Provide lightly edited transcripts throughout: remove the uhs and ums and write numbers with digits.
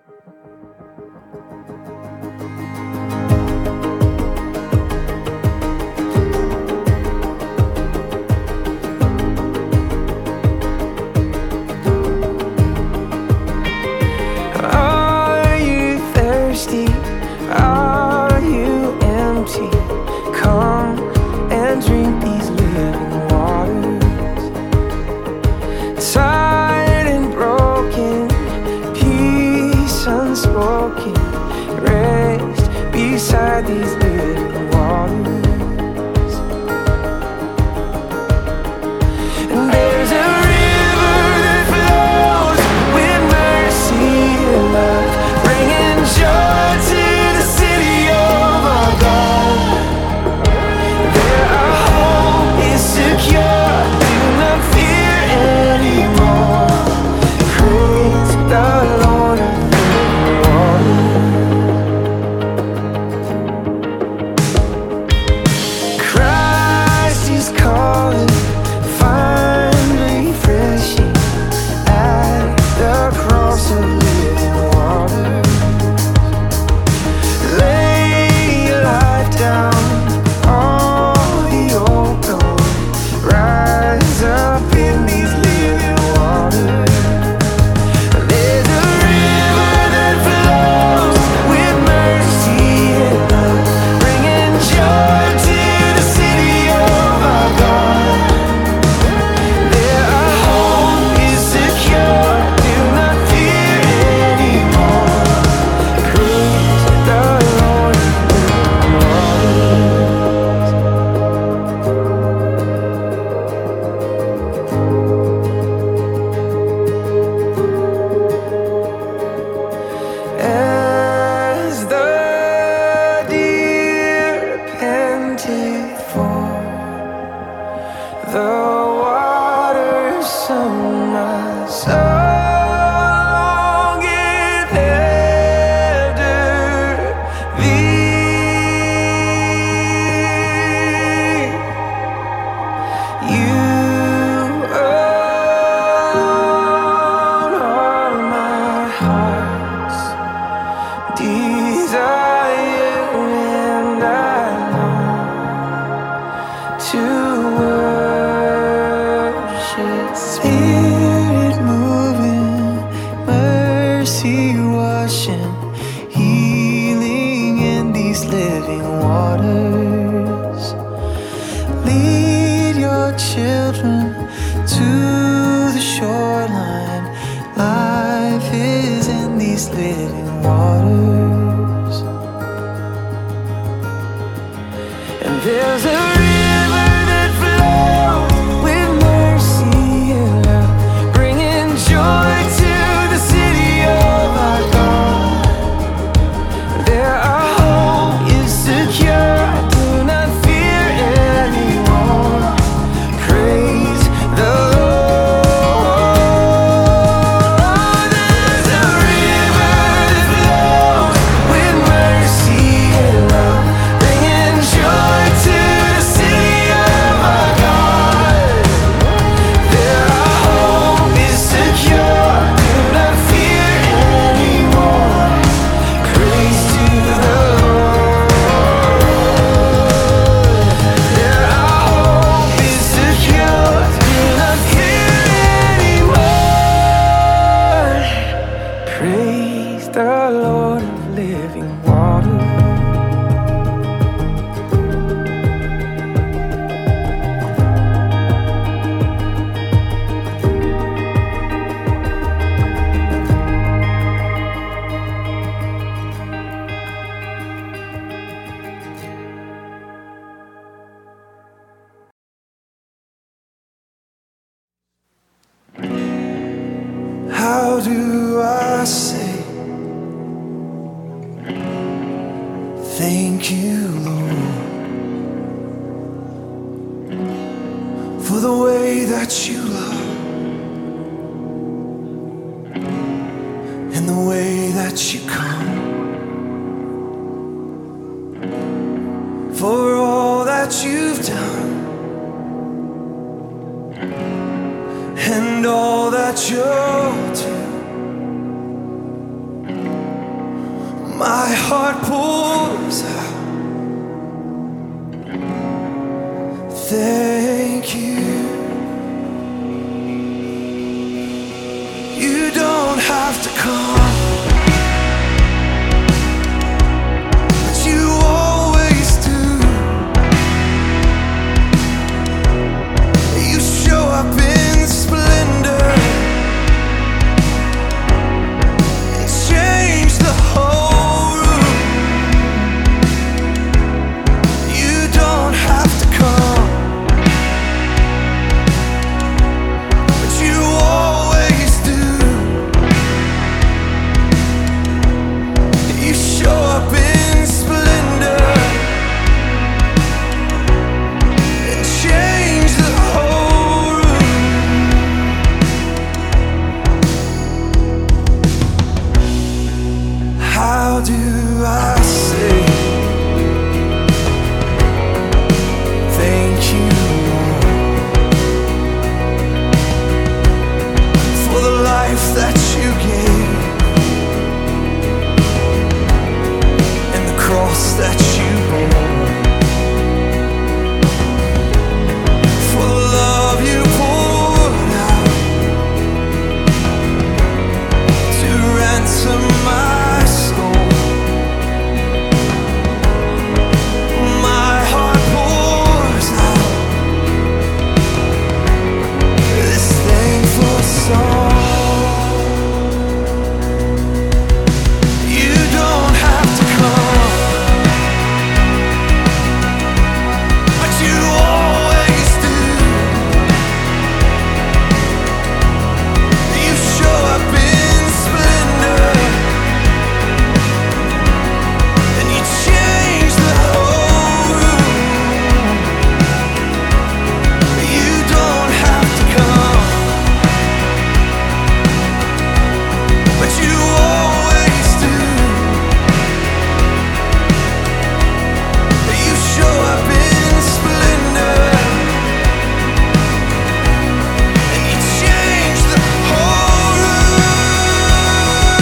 Are you thirsty? Are you empty? Come and drink these living waters. Tired and broken, peace unspoken, rest beside these living waters. And there's a river that flows with mercy and love, bringing joy to the city of our God. There our home is secure, do not fear anymore. Praise the Lord of living waters. Christ is calling, find refreshing at the cross of living water. Lay your life down on the old gold, rise up in these living waters. There's a river that flows with mercy and love, bringing joy to the city of our God. There our home is secure, do not fear anymore. Praise the Lord of living waters. As the deer panted for the waters, so my soul longeth after thee. You alone are my heart's desire, and I long to worship. Spirit moving, mercy washing, healing in these living waters. Lead your children to the shoreline. Life is in these living waters. And there's a river that flows with mercy and love, bringing joy to the city of our God. There our home is secure, do not fear anymore. Praise the Lord. There's a river that flows with mercy and love, bringing joy to the city of our God. There our home is secure, do not fear anymore. Praise to the Lord. There our home is secure, do not fear anymore. Praise the Lord of living water. How do I say thank you, Lord, for the way that you love and the way that you come, for all that you've done and all that you'll do. heart pours out. Thank you. You don't have to come, but you always do. You show up in splendor and change the whole room. You don't have to come, but you always do. You show up in splendor and change the whole room. How do I say thank you, Lord, for the life that you gave and the cross that you bore, for the love you poured out to ransom my soul. My heart pours out this thankful song. You don't have to come, but you always do. You show up in splendor and you change the whole room. You don't have to come, but you always do. You show up in splendor and you change the whole room.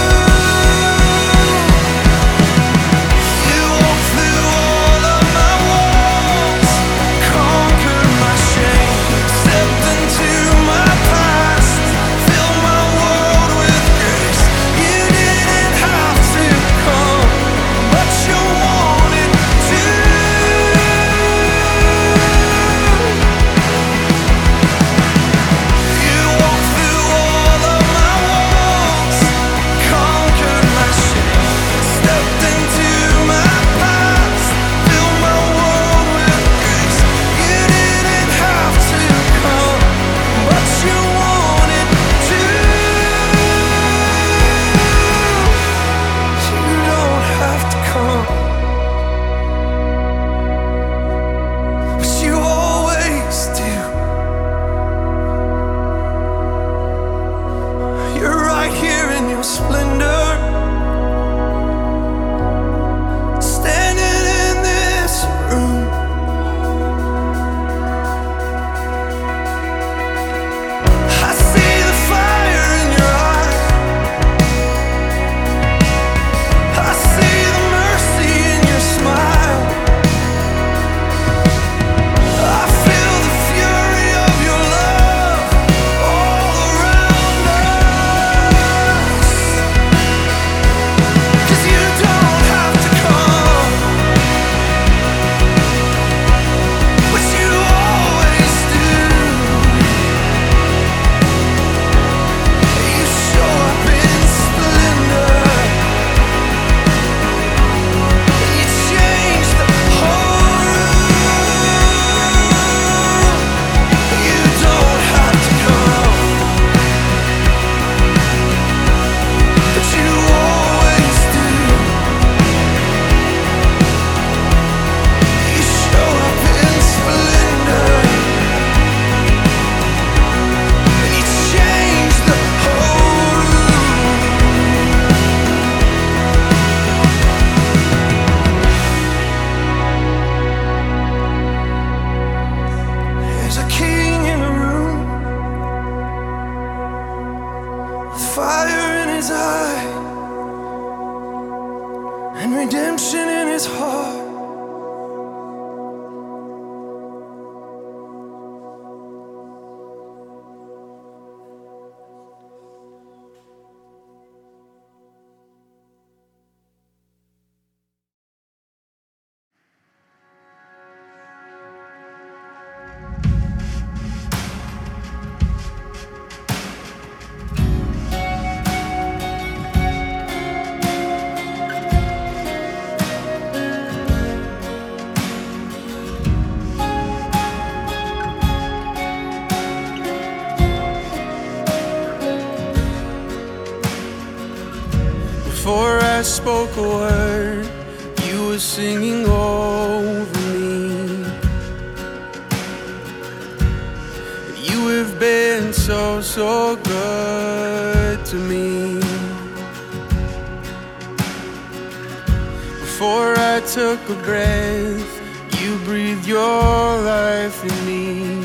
You walk through all of my walls, conquered my shame, stepped into my past, filled my world with grace. You didn't have to come, but you wanted to. You walk through all of my walls, conquered my shame, stepped into my past, filled my world with grace. You didn't have to come, but you wanted to. You don't have to come, but you always do. You're right here in your splendor, standing in this room. I see the fire in your eyes. I see the mercy in your smile. I feel the fury of your love all around us. 'Cause you don't have to come, but you always do. You show up in splendor and you change the whole room. You don't have to come, but you always do. You show up in splendor and you change the whole room. There's a king in the room, with fire in his eye redemption in his heart. Before I spoke a word, you were singing over me. You have been so, so good to me. Before I took a breath, you breathed your life in me.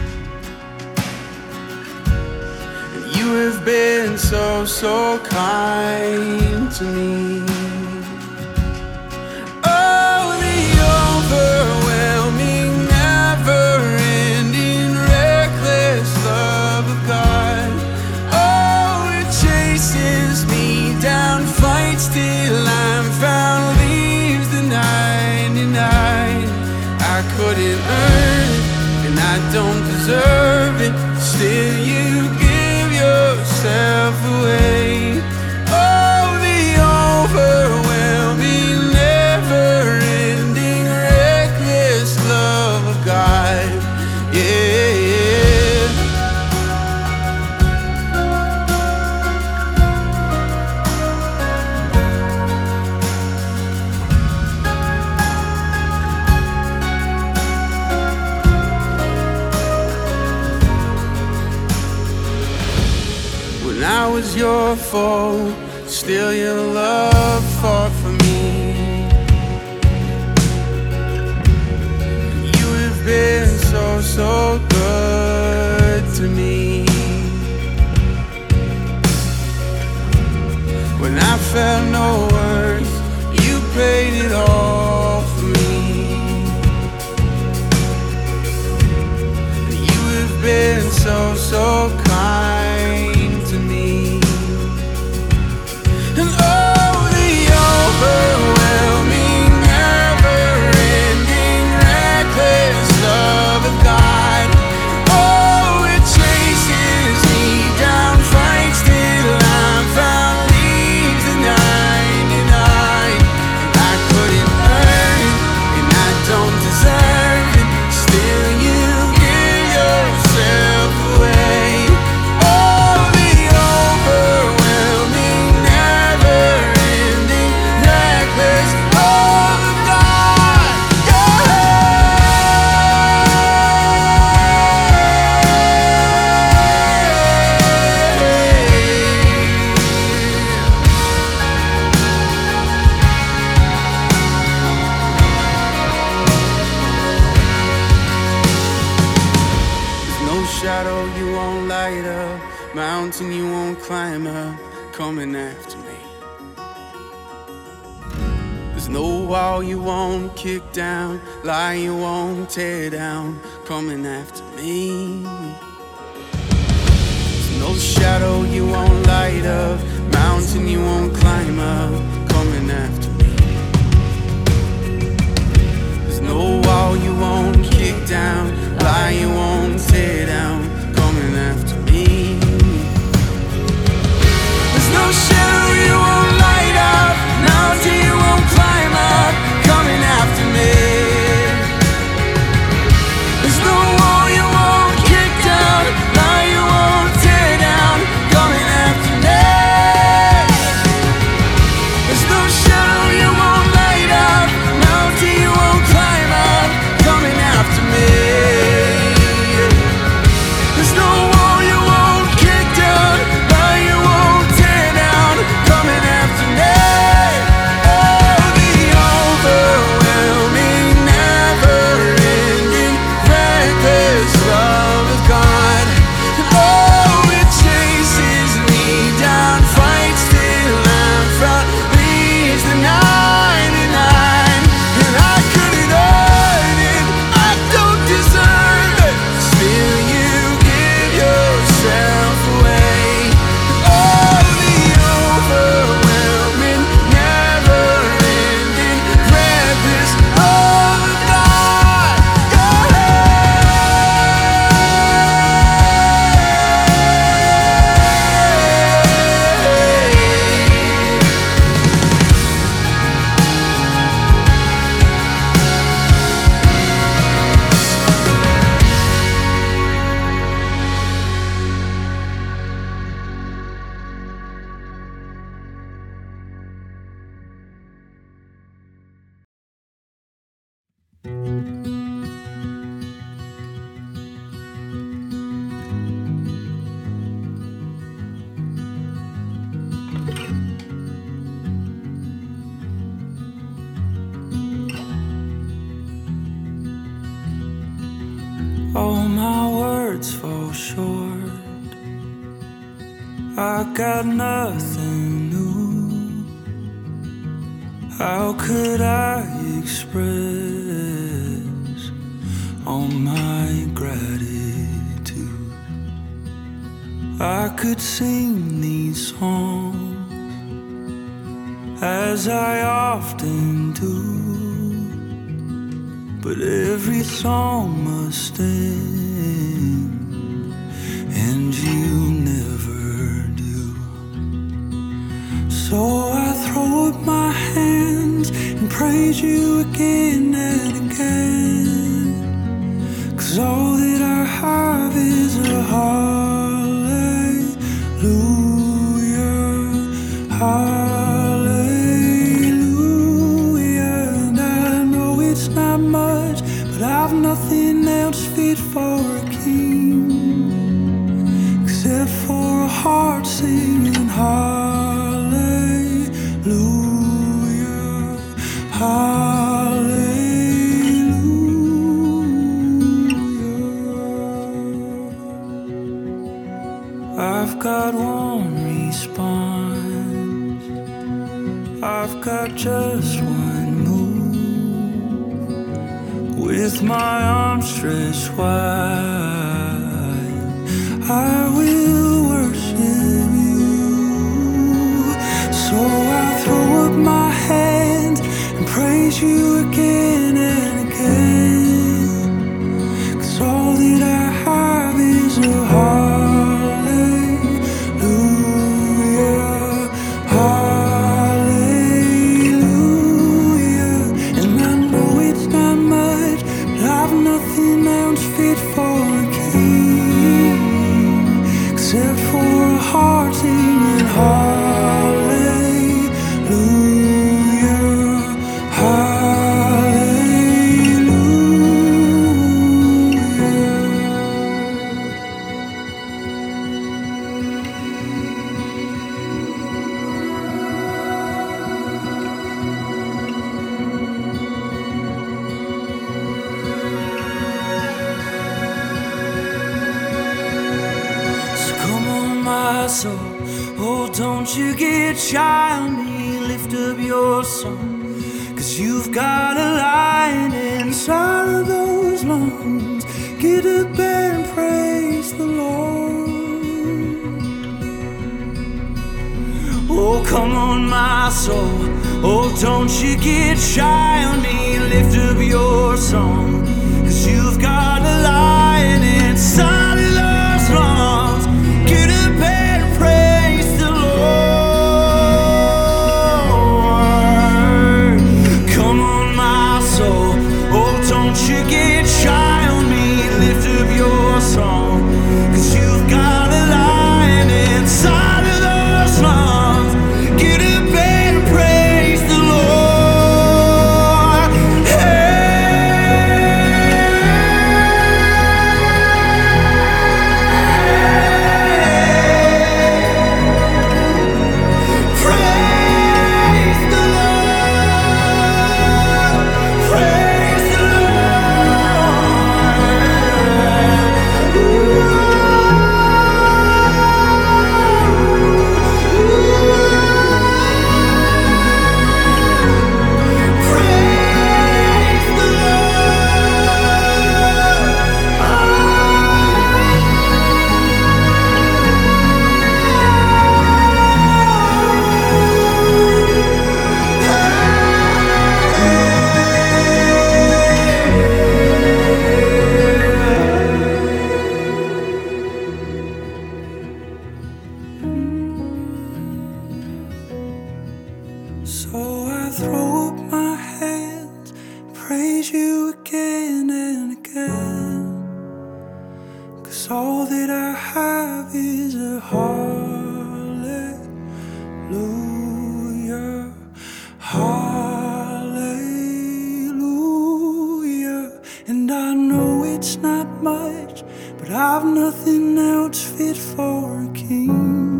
You have been so, so kind to me. Oh, the overwhelming, never-ending, reckless love of God. Oh, it chases me down, fights till I'm found, leaves the 99. I couldn't earn it, and I don't deserve it. Still you give yourself away. Oh, the overwhelming, never-ending, reckless love of God. Yeah. When I was your foe, still your love fought for me. You have been so, so good to me. When I felt no worth, you paid it all for me. You have been so, so kind to me. And oh, the overwhelming, never-ending, reckless love of God. Oh, it chases me down, fights till I'm found, leaves the 99. And I couldn't earn it, and I don't deserve it. Still you give yourself away. Oh, the overwhelming, never-ending, reckless love of God. There's no shadow you won't light up, mountain you won't climb up, coming after me. There's no wall you won't kick down, lie you won't tear down, coming after me. There's no shadow you won't light up, mountain you won't climb up, coming after me. There's no wall you won't kick down, lie you won't tear down, coming after me. There's no shadow you won't light up, mountain you won't climb up, coming after me. There's no wall you won't kick down, lie you won't tear down, coming after me. I got nothing new. How could I express all my gratitude? I could sing these songs as I often do, but every song must end, and you never do. So I throw up my hands and praise you again and again, 'cause all that I have is a hallelujah, hallelujah. And I know it's not much, but I've nothing else fit for a king except for a heart singing hallelujah, hallelujah. I've got one response, I've got just one move. With my arms stretched wide, I will worship you. So I throw up my hands and praise you again and again, 'cause all that I have is a hallelujah, hallelujah. And I know it's not much, but I've nothing else fit for a king except for a heart singing hallelujah, soul. Oh, don't you get shy on me, lift up your song, 'cause you've got a lion inside of those lungs. Get up and praise the Lord. Oh, come on, my soul. Oh, don't you get shy on me, lift up your song, 'cause you've got a lion inside of those lungs. Get up and praise the Lord. Come on, my soul. Oh, don't you get shy on me, lift up your song, 'cause you've got a lion inside of those lungs. Get up and praise the Lord. Praise the Lord. Praise the So I throw up my hands, praise you again and again, 'cause all that I have is a hallelujah, hallelujah. And I know it's not much, but I've nothing else fit for a king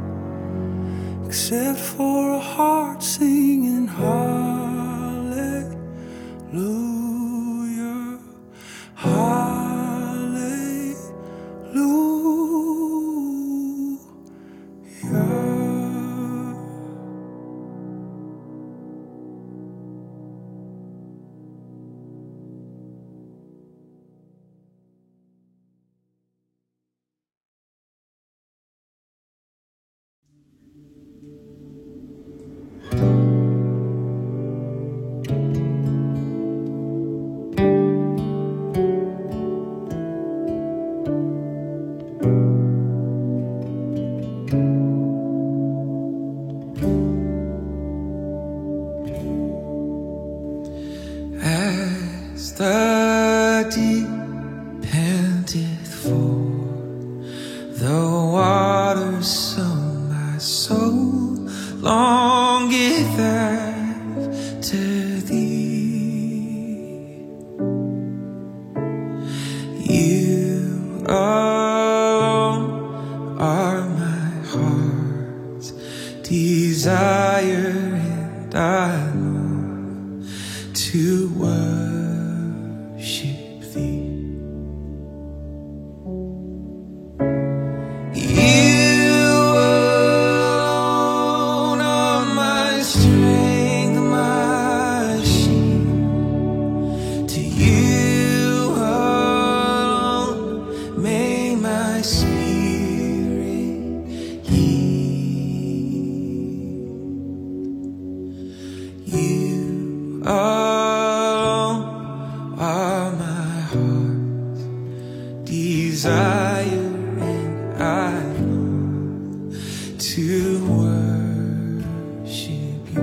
except for a heart singing hallelujah, hallelujah. longeth after thee. You alone are my heart's desire, and I long to worship thee. Desire, and I long to worship you.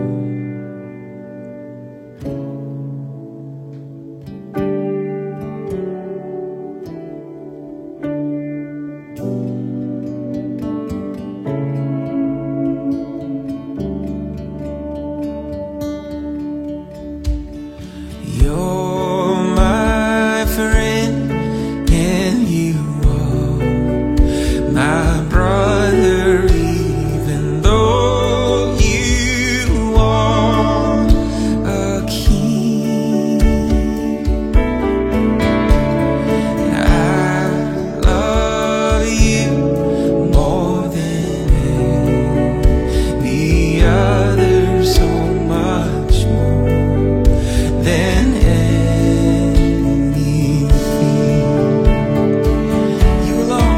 You're my friend, and you my brother, even though you are a king. I love you more than any other, so much more than anything. You alone.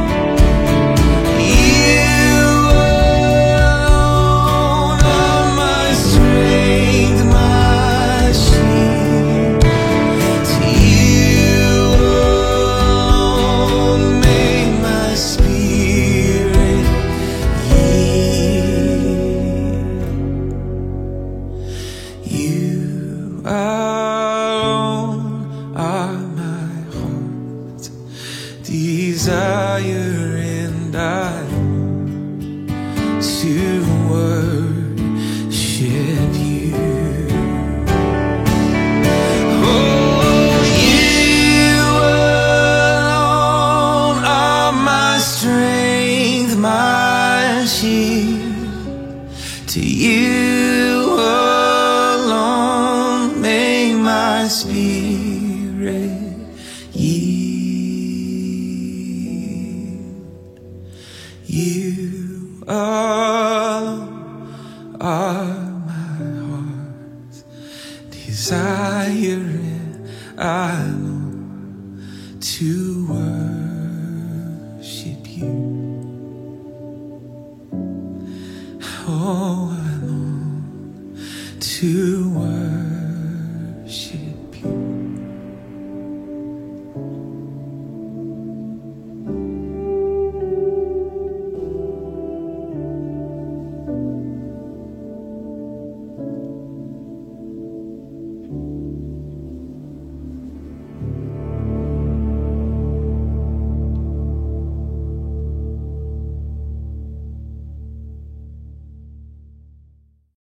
Desire, and I long to worship you. Oh, you alone are my strength, my shield. To you alone may my spirit yield. You alone are my heart's desire, and I long to worship you. Oh, I long to worship you.